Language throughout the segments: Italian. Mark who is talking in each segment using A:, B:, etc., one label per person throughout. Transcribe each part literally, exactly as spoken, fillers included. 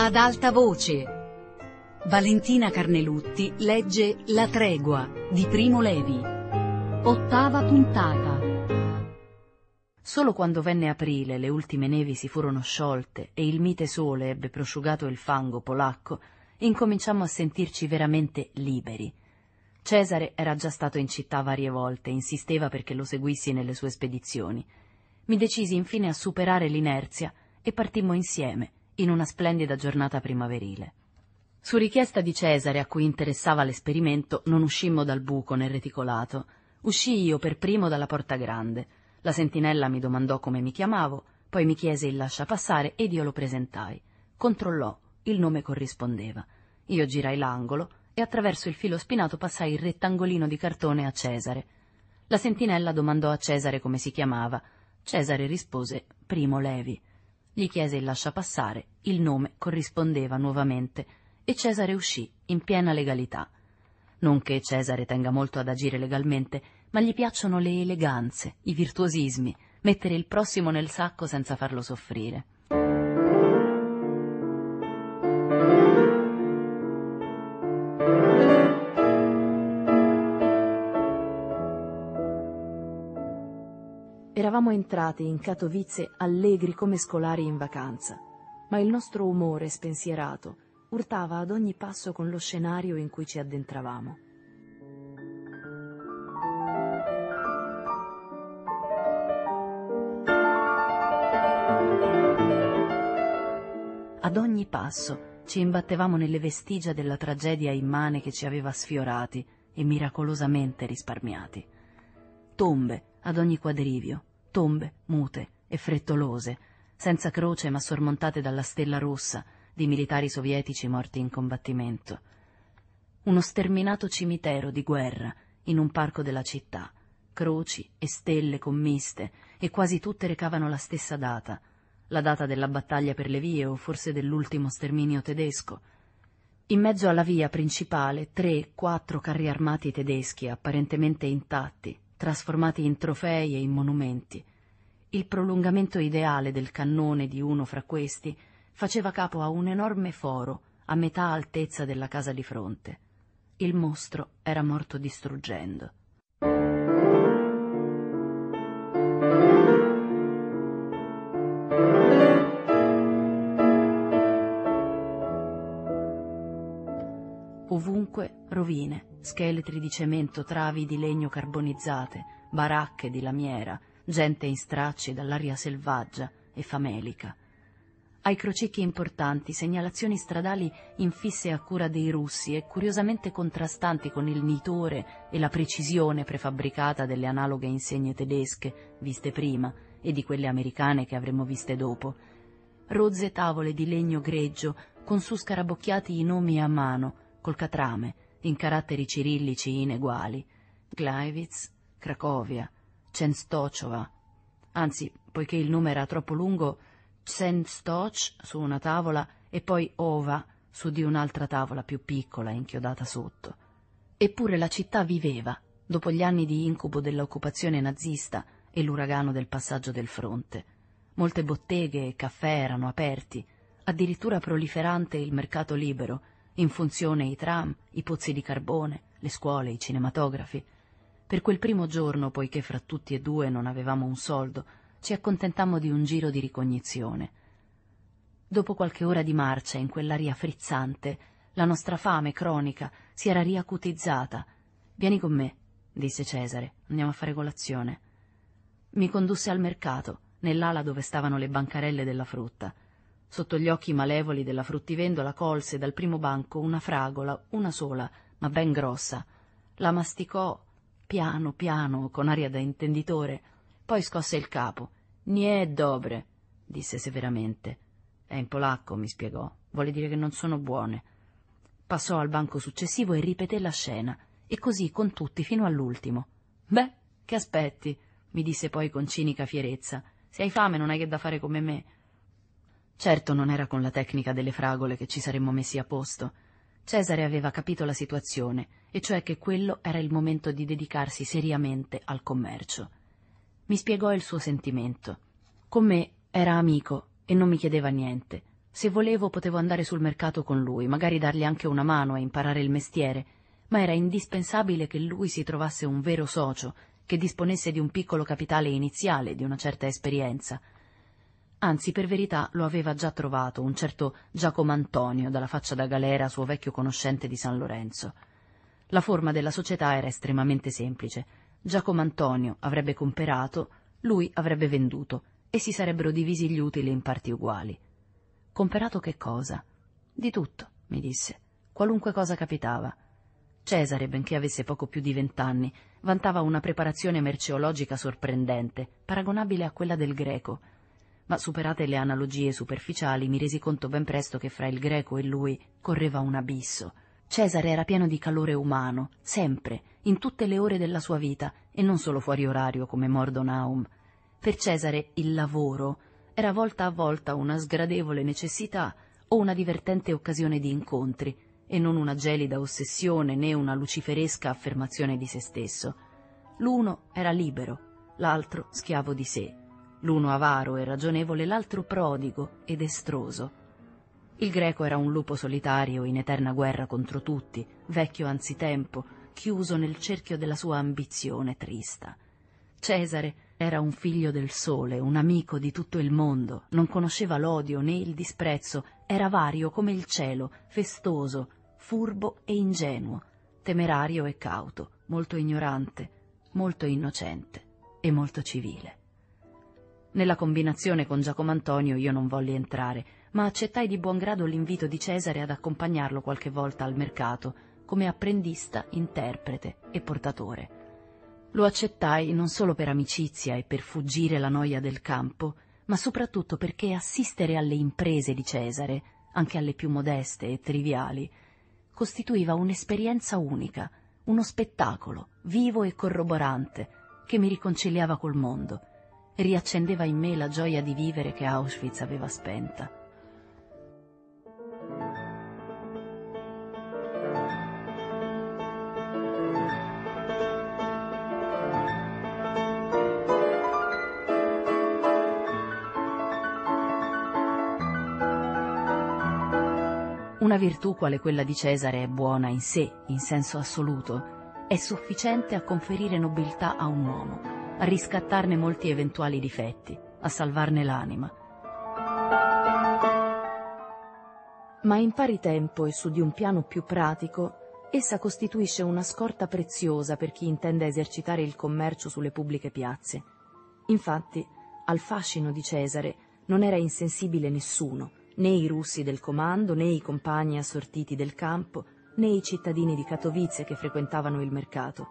A: Ad alta voce. Valentina Carnelutti legge La tregua di Primo Levi. Ottava puntata.
B: Solo quando venne aprile, le ultime nevi si furono sciolte e il mite sole ebbe prosciugato il fango polacco, incominciammo a sentirci veramente liberi. Cesare era già stato in città varie volte e insisteva perché lo seguissi nelle sue spedizioni. Mi decisi infine a superare l'inerzia e partimmo insieme in una splendida giornata primaverile. Su richiesta di Cesare, a cui interessava l'esperimento, non uscimmo dal buco nel reticolato. Uscii io per primo dalla porta grande. La sentinella mi domandò come mi chiamavo, poi mi chiese il lasciapassare ed io lo presentai. Controllò, il nome corrispondeva. Io girai l'angolo e attraverso il filo spinato passai il rettangolino di cartone a Cesare. La sentinella domandò a Cesare come si chiamava. Cesare rispose Primo Levi. Gli chiese il lasciapassare, il nome corrispondeva nuovamente e Cesare uscì in piena legalità. Non che Cesare tenga molto ad agire legalmente, ma gli piacciono le eleganze, i virtuosismi, mettere il prossimo nel sacco senza farlo soffrire. Eravamo entrati in Katowice allegri come scolari in vacanza, ma il nostro umore spensierato urtava ad ogni passo con lo scenario in cui ci addentravamo. Ad ogni passo ci imbattevamo nelle vestigia della tragedia immane che ci aveva sfiorati e miracolosamente risparmiati. Tombe ad ogni quadrivio, tombe mute e frettolose, senza croce ma sormontate dalla stella rossa di militari sovietici morti in combattimento. Uno sterminato cimitero di guerra in un parco della città, croci e stelle commiste, e quasi tutte recavano la stessa data, la data della battaglia per le vie o forse dell'ultimo sterminio tedesco. In mezzo alla via principale tre, quattro carri armati tedeschi apparentemente intatti, trasformati in trofei e in monumenti. Il prolungamento ideale del cannone di uno fra questi faceva capo a un enorme foro a metà altezza della casa di fronte. Il mostro era morto distruggendo. Ovunque rovine, scheletri di cemento, travi di legno carbonizzate, baracche di lamiera, gente in stracci dall'aria selvaggia e famelica. Ai crocicchi importanti, segnalazioni stradali infisse a cura dei russi e curiosamente contrastanti con il nitore e la precisione prefabbricata delle analoghe insegne tedesche viste prima e di quelle americane che avremmo viste dopo. Rozze tavole di legno greggio con su scarabocchiati i nomi a mano, col catrame, in caratteri cirillici ineguali. Gleiwitz, Cracovia, Częstochowa. Anzi, poiché il nome era troppo lungo, Częstoch su una tavola e poi Ova su di un'altra tavola più piccola inchiodata sotto. Eppure la città viveva, dopo gli anni di incubo dell'occupazione nazista e l'uragano del passaggio del fronte. Molte botteghe e caffè erano aperti, addirittura proliferante il mercato libero, in funzione i tram, i pozzi di carbone, le scuole, i cinematografi. Per quel primo giorno, poiché fra tutti e due non avevamo un soldo, ci accontentammo di un giro di ricognizione. Dopo qualche ora di marcia in quell'aria frizzante, la nostra fame cronica si era riacutizzata. «Vieni con me», disse Cesare, «andiamo a fare colazione». Mi condusse al mercato, nell'ala dove stavano le bancarelle della frutta. Sotto gli occhi malevoli della fruttivendola colse dal primo banco una fragola, una sola, ma ben grossa. La masticò piano piano, con aria da intenditore, poi scosse il capo. «Nie dobre», disse severamente. «È in polacco», mi spiegò, «vuole dire che non sono buone». Passò al banco successivo e ripeté la scena, e così con tutti fino all'ultimo. «Beh, che aspetti?» mi disse poi con cinica fierezza. «Se hai fame non hai che da fare come me». Certo non era con la tecnica delle fragole che ci saremmo messi a posto. Cesare aveva capito la situazione, e cioè che quello era il momento di dedicarsi seriamente al commercio. Mi spiegò il suo sentimento. Con me era amico e non mi chiedeva niente. Se volevo potevo andare sul mercato con lui, magari dargli anche una mano a imparare il mestiere, ma era indispensabile che lui si trovasse un vero socio, che disponesse di un piccolo capitale iniziale, di una certa esperienza. Anzi, per verità, lo aveva già trovato un certo Giacomo Antonio, dalla faccia da galera, suo vecchio conoscente di San Lorenzo. La forma della società era estremamente semplice. Giacomo Antonio avrebbe comperato, lui avrebbe venduto, e si sarebbero divisi gli utili in parti uguali. Comperato che cosa? Di tutto, mi disse. Qualunque cosa capitava. Cesare, benché avesse poco più di vent'anni, vantava una preparazione merceologica sorprendente, paragonabile a quella del Greco. Ma superate le analogie superficiali, mi resi conto ben presto che fra il Greco e lui correva un abisso. Cesare era pieno di calore umano, sempre, in tutte le ore della sua vita, e non solo fuori orario come Mordonaum. Per Cesare il lavoro era volta a volta una sgradevole necessità o una divertente occasione di incontri, e non una gelida ossessione né una luciferesca affermazione di se stesso. L'uno era libero, l'altro schiavo di sé, l'uno avaro e ragionevole, l'altro prodigo ed estroso. Il Greco era un lupo solitario in eterna guerra contro tutti, vecchio anzitempo, chiuso nel cerchio della sua ambizione trista. Cesare era un figlio del sole, un amico di tutto il mondo, non conosceva l'odio né il disprezzo, era vario come il cielo, festoso, furbo e ingenuo, temerario e cauto, molto ignorante, molto innocente e molto civile. Nella combinazione con Giacomo Antonio io non volli entrare, ma accettai di buon grado l'invito di Cesare ad accompagnarlo qualche volta al mercato, come apprendista, interprete e portatore. Lo accettai non solo per amicizia e per fuggire la noia del campo, ma soprattutto perché assistere alle imprese di Cesare, anche alle più modeste e triviali, costituiva un'esperienza unica, uno spettacolo vivo e corroborante che mi riconciliava col mondo e riaccendeva in me la gioia di vivere che Auschwitz aveva spenta. Una virtù quale quella di Cesare è buona in sé, in senso assoluto, è sufficiente a conferire nobiltà a un uomo, a riscattarne molti eventuali difetti, a salvarne l'anima. Ma in pari tempo e su di un piano più pratico, essa costituisce una scorta preziosa per chi intende esercitare il commercio sulle pubbliche piazze. Infatti, al fascino di Cesare non era insensibile nessuno, né i russi del comando, né i compagni assortiti del campo, né i cittadini di Katowice che frequentavano il mercato.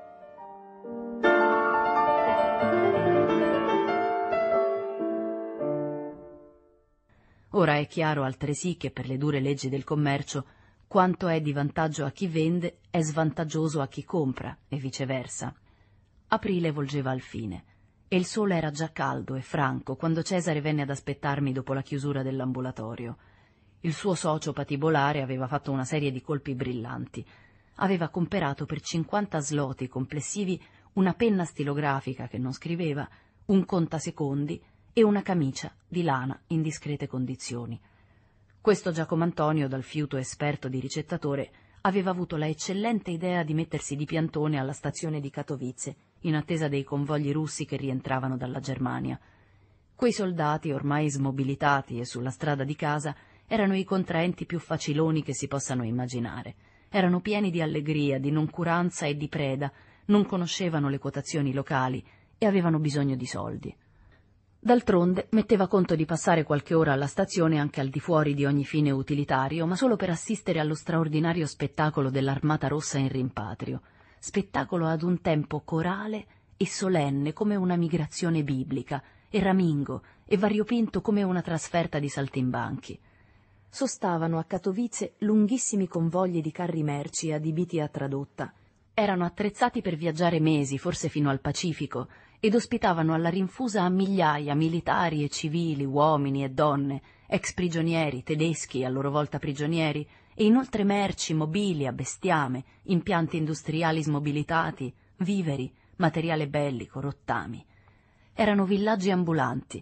B: Ora è chiaro altresì che per le dure leggi del commercio quanto è di vantaggio a chi vende è svantaggioso a chi compra e viceversa. Aprile volgeva al fine e il sole era già caldo e franco quando Cesare venne ad aspettarmi dopo la chiusura dell'ambulatorio. Il suo socio patibolare aveva fatto una serie di colpi brillanti. Aveva comperato per cinquanta zloty complessivi una penna stilografica che non scriveva, un contasecondi e una camicia di lana in discrete condizioni. Questo Giacomo Antonio, dal fiuto esperto di ricettatore, aveva avuto la eccellente idea di mettersi di piantone alla stazione di Katowice, in attesa dei convogli russi che rientravano dalla Germania. Quei soldati, ormai smobilitati e sulla strada di casa, erano i contraenti più faciloni che si possano immaginare. Erano pieni di allegria, di noncuranza e di preda, non conoscevano le quotazioni locali e avevano bisogno di soldi. D'altronde metteva conto di passare qualche ora alla stazione anche al di fuori di ogni fine utilitario, ma solo per assistere allo straordinario spettacolo dell'Armata Rossa in rimpatrio, spettacolo ad un tempo corale e solenne come una migrazione biblica, e ramingo e variopinto come una trasferta di saltimbanchi. Sostavano a Katowice lunghissimi convogli di carri merci adibiti a tradotta. Erano attrezzati per viaggiare mesi, forse fino al Pacifico, ed ospitavano alla rinfusa a migliaia militari e civili, uomini e donne, ex prigionieri, tedeschi a loro volta prigionieri, e inoltre merci, mobili a bestiame, impianti industriali smobilitati, viveri, materiale bellico, rottami. Erano villaggi ambulanti.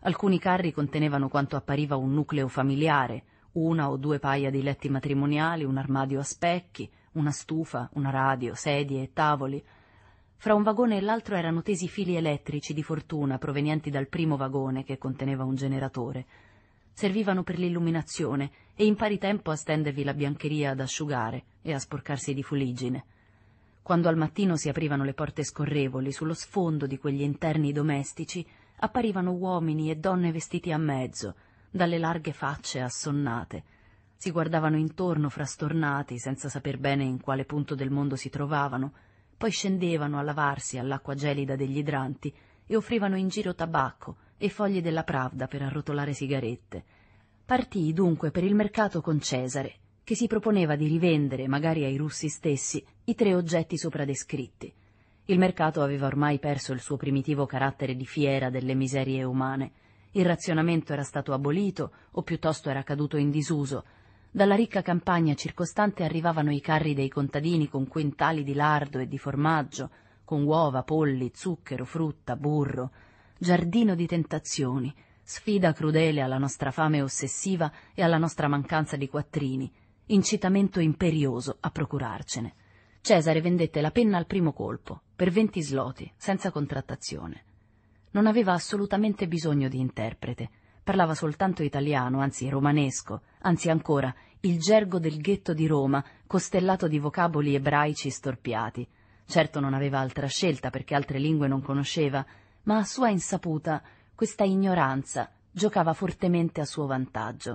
B: Alcuni carri contenevano quanto appariva un nucleo familiare, una o due paia di letti matrimoniali, un armadio a specchi, una stufa, una radio, sedie e tavoli. Fra un vagone e l'altro erano tesi fili elettrici di fortuna provenienti dal primo vagone, che conteneva un generatore. Servivano per l'illuminazione e in pari tempo a stendervi la biancheria ad asciugare e a sporcarsi di fuliggine. Quando al mattino si aprivano le porte scorrevoli, sullo sfondo di quegli interni domestici apparivano uomini e donne vestiti a mezzo, dalle larghe facce assonnate. Si guardavano intorno frastornati, senza saper bene in quale punto del mondo si trovavano, poi scendevano a lavarsi all'acqua gelida degli idranti e offrivano in giro tabacco e fogli della Pravda per arrotolare sigarette. Partii dunque per il mercato con Cesare, che si proponeva di rivendere, magari ai russi stessi, i tre oggetti sopra descritti. Il mercato aveva ormai perso il suo primitivo carattere di fiera delle miserie umane. Il razionamento era stato abolito, o piuttosto era caduto in disuso. Dalla ricca campagna circostante arrivavano i carri dei contadini con quintali di lardo e di formaggio, con uova, polli, zucchero, frutta, burro. Giardino di tentazioni, sfida crudele alla nostra fame ossessiva e alla nostra mancanza di quattrini, incitamento imperioso a procurarcene. Cesare vendette la penna al primo colpo, per venti zloti, senza contrattazione. Non aveva assolutamente bisogno di interprete. Parlava soltanto italiano, anzi romanesco, anzi ancora il gergo del ghetto di Roma, costellato di vocaboli ebraici storpiati. Certo non aveva altra scelta perché altre lingue non conosceva, ma a sua insaputa questa ignoranza giocava fortemente a suo vantaggio.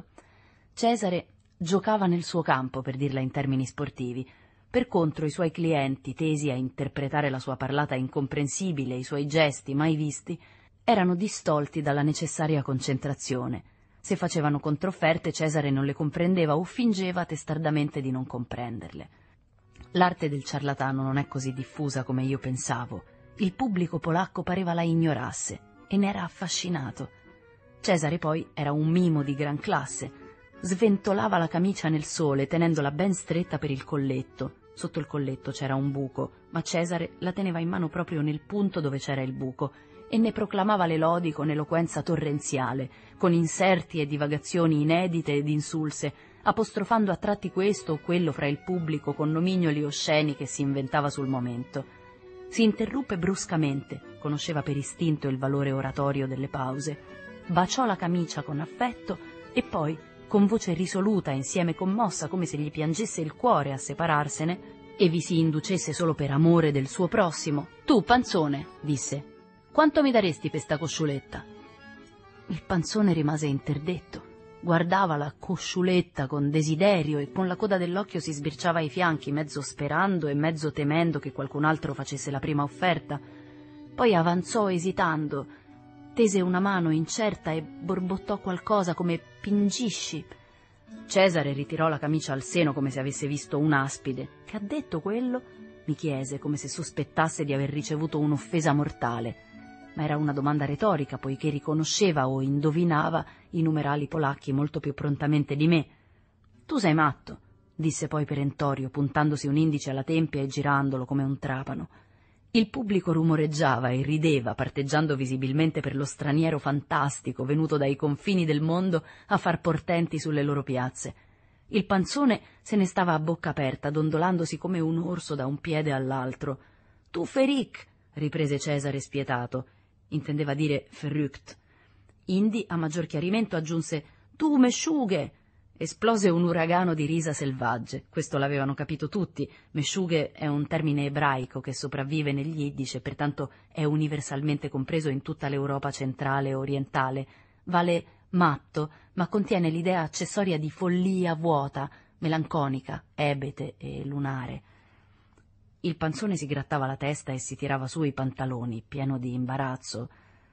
B: Cesare giocava nel suo campo, per dirla in termini sportivi. Per contro i suoi clienti, tesi a interpretare la sua parlata incomprensibile e i suoi gesti mai visti, erano distolti dalla necessaria concentrazione. Se facevano controfferte, Cesare non le comprendeva o fingeva testardamente di non comprenderle. L'arte del ciarlatano non è così diffusa come io pensavo. Il pubblico polacco pareva la ignorasse e ne era affascinato. Cesare poi era un mimo di gran classe. Sventolava la camicia nel sole, tenendola ben stretta per il colletto. Sotto il colletto c'era un buco, ma Cesare la teneva in mano proprio nel punto dove c'era il buco e ne proclamava le lodi con eloquenza torrenziale, con inserti e divagazioni inedite ed insulse, apostrofando a tratti questo o quello fra il pubblico con nomignoli osceni che si inventava sul momento. Si interruppe bruscamente, conosceva per istinto il valore oratorio delle pause, baciò la camicia con affetto e poi, con voce risoluta, insieme commossa, come se gli piangesse il cuore a separarsene, e vi si inducesse solo per amore del suo prossimo: «Tu, panzone», disse, «quanto mi daresti per sta cosciuletta?» Il panzone rimase interdetto. Guardava la cosciuletta con desiderio e con la coda dell'occhio si sbirciava ai fianchi, mezzo sperando e mezzo temendo che qualcun altro facesse la prima offerta. Poi avanzò esitando, tese una mano incerta e borbottò qualcosa come «pingisci». Cesare ritirò la camicia al seno come se avesse visto un'aspide. «Che ha detto quello?» mi chiese, come se sospettasse di aver ricevuto un'offesa mortale. Ma era una domanda retorica, poiché riconosceva o indovinava i numerali polacchi molto più prontamente di me. «Tu sei matto», disse poi perentorio, puntandosi un indice alla tempia e girandolo come un trapano. Il pubblico rumoreggiava e rideva, parteggiando visibilmente per lo straniero fantastico venuto dai confini del mondo a far portenti sulle loro piazze. Il panzone se ne stava a bocca aperta, dondolandosi come un orso da un piede all'altro. «Tu feric», riprese Cesare spietato. Intendeva dire «verrückt». Indi, a maggior chiarimento, aggiunse «Tu mesciughe». Esplose un uragano di risa selvagge. Questo l'avevano capito tutti. Mesciughe è un termine ebraico che sopravvive negli Yiddish e pertanto è universalmente compreso in tutta l'Europa centrale e orientale. Vale matto, ma contiene l'idea accessoria di follia vuota, melanconica, ebete e lunare. Il panzone si grattava la testa e si tirava su i pantaloni, pieno di imbarazzo.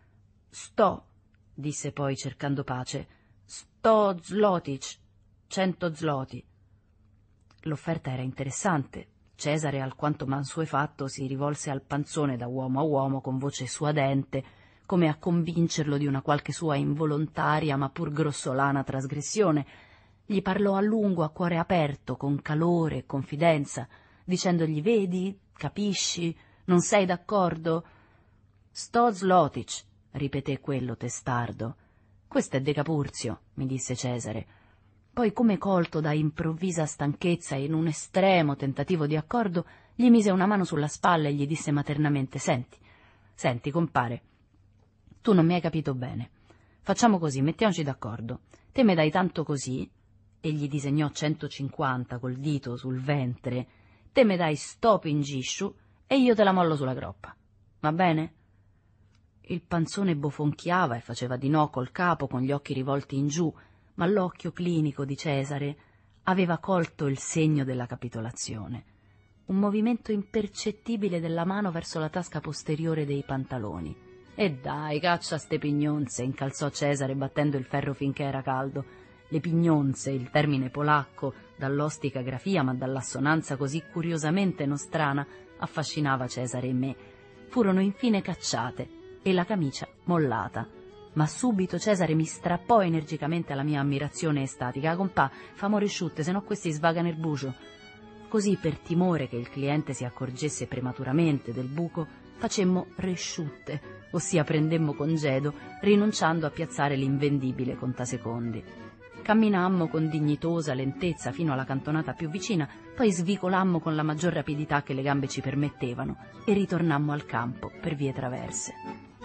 B: «Sto», disse poi cercando pace, «sto zlotic, cento zloti». L'offerta era interessante. Cesare, alquanto mansuefatto, si rivolse al panzone da uomo a uomo con voce suadente, come a convincerlo di una qualche sua involontaria ma pur grossolana trasgressione. Gli parlò a lungo, a cuore aperto, con calore e confidenza, dicendogli «Vedi, capisci, non sei d'accordo?» «Sto zlotic», ripeté quello testardo. «Questo è De Capurzio», mi disse Cesare. Poi, come colto da improvvisa stanchezza e in un estremo tentativo di accordo, gli mise una mano sulla spalla e gli disse maternamente: «Senti, senti, compare, tu non mi hai capito bene. Facciamo così, mettiamoci d'accordo. Te me dai tanto così», e gli disegnò centocinquanta col dito sul ventre, «te me dai sto pingisciu e io te la mollo sulla groppa. Va bene?» Il panzone bofonchiava e faceva di no col capo, con gli occhi rivolti in giù, ma l'occhio clinico di Cesare aveva colto il segno della capitolazione, un movimento impercettibile della mano verso la tasca posteriore dei pantaloni. «E dai, caccia ste pignonze», incalzò Cesare battendo il ferro finché era caldo. Le pignonze, il termine polacco, dall'ostica grafia ma dall'assonanza così curiosamente nostrana, affascinava Cesare e me. Furono infine cacciate e la camicia mollata. Ma subito Cesare mi strappò energicamente alla mia ammirazione estatica. «Compà, famo risciutte, se no questi svagano il bucio». Così, per timore che il cliente si accorgesse prematuramente del buco, facemmo resciutte, ossia prendemmo congedo, rinunciando a piazzare l'invendibile contasecondi. Camminammo con dignitosa lentezza fino alla cantonata più vicina, poi svicolammo con la maggior rapidità che le gambe ci permettevano e ritornammo al campo per vie traverse.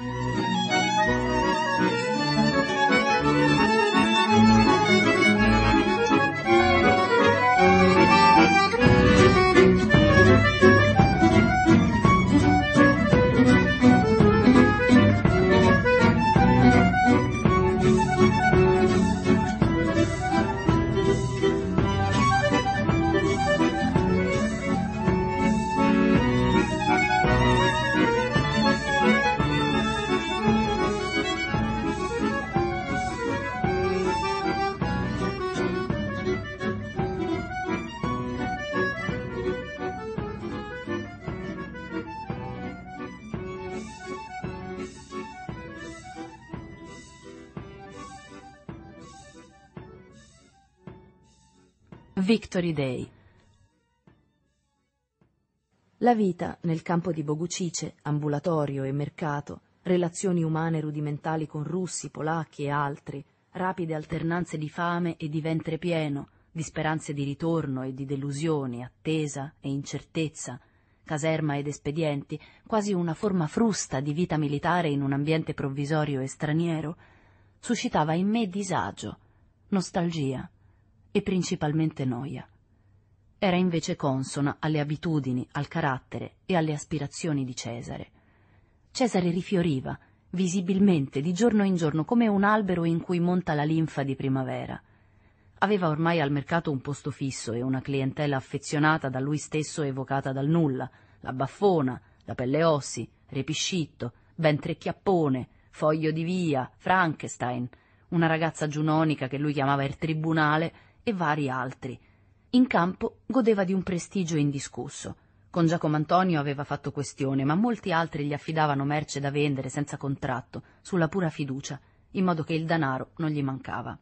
B: Victory Day. La vita nel campo di Bogucice, ambulatorio e mercato, relazioni umane rudimentali con russi, polacchi e altri, rapide alternanze di fame e di ventre pieno, di speranze di ritorno e di delusioni, attesa e incertezza, caserma ed espedienti, quasi una forma frusta di vita militare in un ambiente provvisorio e straniero, suscitava in me disagio, nostalgia e principalmente noia. Era invece consona alle abitudini, al carattere e alle aspirazioni di Cesare. Cesare rifioriva, visibilmente, di giorno in giorno, come un albero in cui monta la linfa di primavera. Aveva ormai al mercato un posto fisso e una clientela affezionata da lui stesso evocata dal nulla, la baffona, la pelle ossi, repiscitto, ventre chiappone, foglio di via, Frankenstein, una ragazza giunonica che lui chiamava il tribunale e vari altri. In campo godeva di un prestigio indiscusso. Con Giacomo Antonio aveva fatto questione, ma molti altri gli affidavano merce da vendere senza contratto, sulla pura fiducia, in modo che il danaro non gli mancava.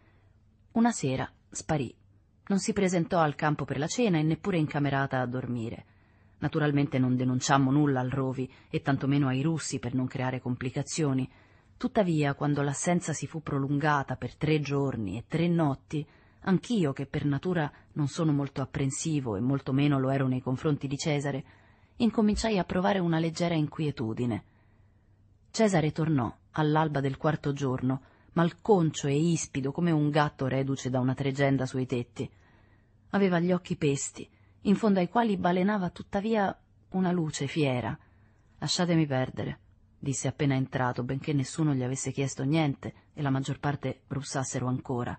B: Una sera sparì. Non si presentò al campo per la cena e neppure in camerata a dormire. Naturalmente non denunciammo nulla al Rovi e tantomeno ai russi per non creare complicazioni. Tuttavia, quando l'assenza si fu prolungata per tre giorni e tre notti, anch'io, che per natura non sono molto apprensivo e molto meno lo ero nei confronti di Cesare, incominciai a provare una leggera inquietudine. Cesare tornò all'alba del quarto giorno, malconcio e ispido come un gatto reduce da una tregenda sui tetti. Aveva gli occhi pesti, in fondo ai quali balenava tuttavia una luce fiera. «Lasciatemi perdere», disse appena entrato, benché nessuno gli avesse chiesto niente e la maggior parte russassero ancora.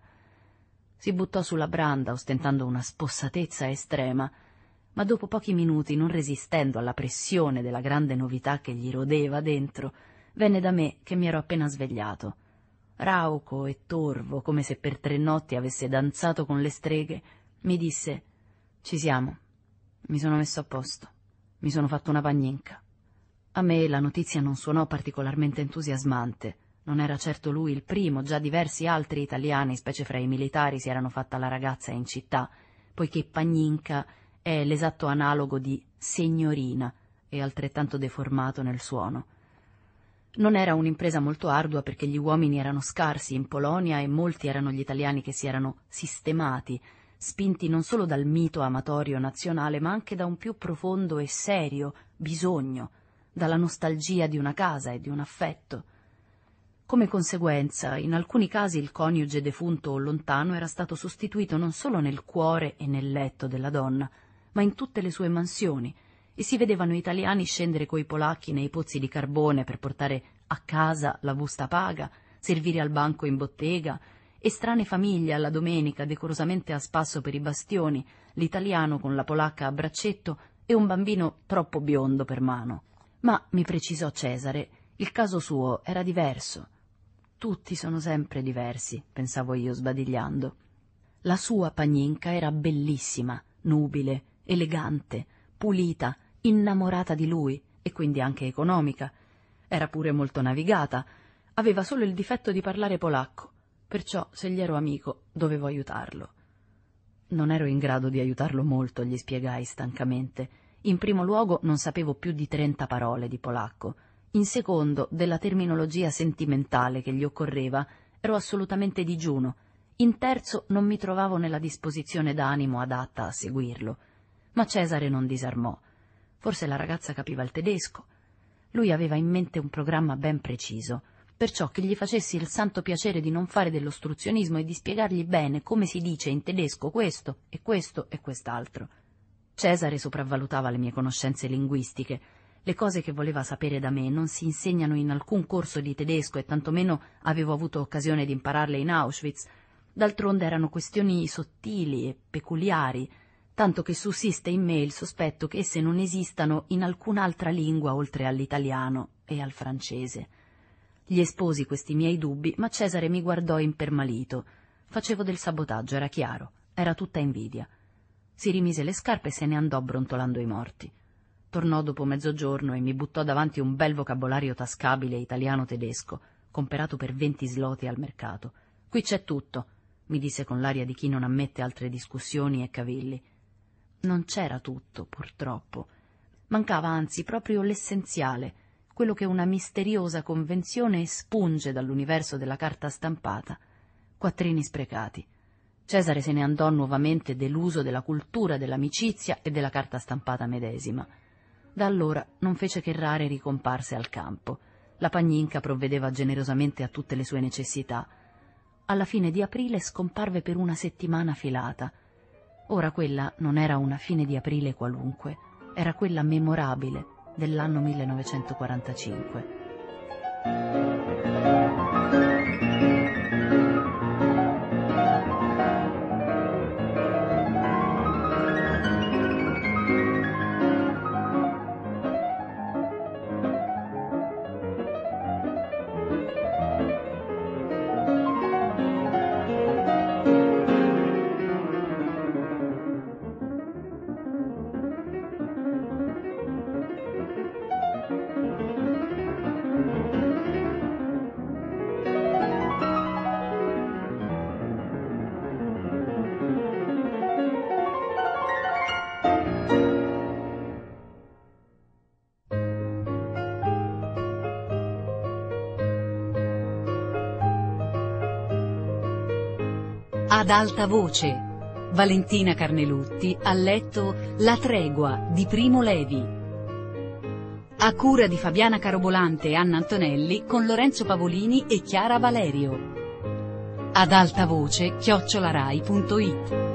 B: Si buttò sulla branda, ostentando una spossatezza estrema, ma dopo pochi minuti, non resistendo alla pressione della grande novità che gli rodeva dentro, venne da me che mi ero appena svegliato. Rauco e torvo, come se per tre notti avesse danzato con le streghe, mi disse: «Ci siamo. Mi sono messo a posto. Mi sono fatto una pagninca». A me la notizia non suonò particolarmente entusiasmante. Non era certo lui il primo, già diversi altri italiani, specie fra i militari, si erano fatta la ragazza in città, poiché pagninca è l'esatto analogo di signorina e altrettanto deformato nel suono. Non era un'impresa molto ardua perché gli uomini erano scarsi in Polonia e molti erano gli italiani che si erano sistemati, spinti non solo dal mito amatorio nazionale ma anche da un più profondo e serio bisogno, dalla nostalgia di una casa e di un affetto. Come conseguenza, in alcuni casi il coniuge defunto o lontano era stato sostituito non solo nel cuore e nel letto della donna, ma in tutte le sue mansioni, e si vedevano italiani scendere coi polacchi nei pozzi di carbone per portare a casa la busta paga, servire al banco in bottega, e strane famiglie alla domenica decorosamente a spasso per i bastioni, l'italiano con la polacca a braccetto e un bambino troppo biondo per mano. Ma, mi precisò Cesare, il caso suo era diverso. Tutti sono sempre diversi, pensavo io sbadigliando. La sua Pagninka era bellissima, nubile, elegante, pulita, innamorata di lui e quindi anche economica. Era pure molto navigata, aveva solo il difetto di parlare polacco, perciò se gli ero amico dovevo aiutarlo. Non ero in grado di aiutarlo molto, gli spiegai stancamente. In primo luogo non sapevo più di trenta parole di polacco. In secondo, della terminologia sentimentale che gli occorreva ero assolutamente digiuno. In terzo, non mi trovavo nella disposizione d'animo adatta a seguirlo. Ma Cesare non disarmò. Forse la ragazza capiva il tedesco. Lui aveva in mente un programma ben preciso, perciò che gli facessi il santo piacere di non fare dell'ostruzionismo e di spiegargli bene come si dice in tedesco questo e questo e quest'altro. Cesare sopravvalutava le mie conoscenze linguistiche. Le cose che voleva sapere da me non si insegnano in alcun corso di tedesco e tantomeno avevo avuto occasione di impararle in Auschwitz. D'altronde erano questioni sottili e peculiari, tanto che sussiste in me il sospetto che esse non esistano in alcun'altra lingua oltre all'italiano e al francese. Gli esposi questi miei dubbi, ma Cesare mi guardò impermalito. Facevo del sabotaggio, era chiaro, era tutta invidia. Si rimise le scarpe e se ne andò brontolando i morti. Tornò dopo mezzogiorno e mi buttò davanti un bel vocabolario tascabile italiano-tedesco, comperato per venti zloty al mercato. «Qui c'è tutto», mi disse con l'aria di chi non ammette altre discussioni e cavilli. Non c'era tutto, purtroppo. Mancava anzi proprio l'essenziale, quello che una misteriosa convenzione espunge dall'universo della carta stampata. Quattrini sprecati. Cesare se ne andò nuovamente deluso della cultura, dell'amicizia e della carta stampata medesima. Da allora non fece che rare ricomparse al campo. La Pagninka provvedeva generosamente a tutte le sue necessità. Alla fine di aprile scomparve per una settimana filata. Ora quella non era una fine di aprile qualunque, era quella memorabile dell'anno millenovecentoquarantacinque.
A: Ad alta voce, Valentina Carnelutti ha letto La tregua di Primo Levi. A cura di Fabiana Carobolante e Anna Antonelli con Lorenzo Pavolini e Chiara Valerio. Ad alta voce chiocciolarai punto it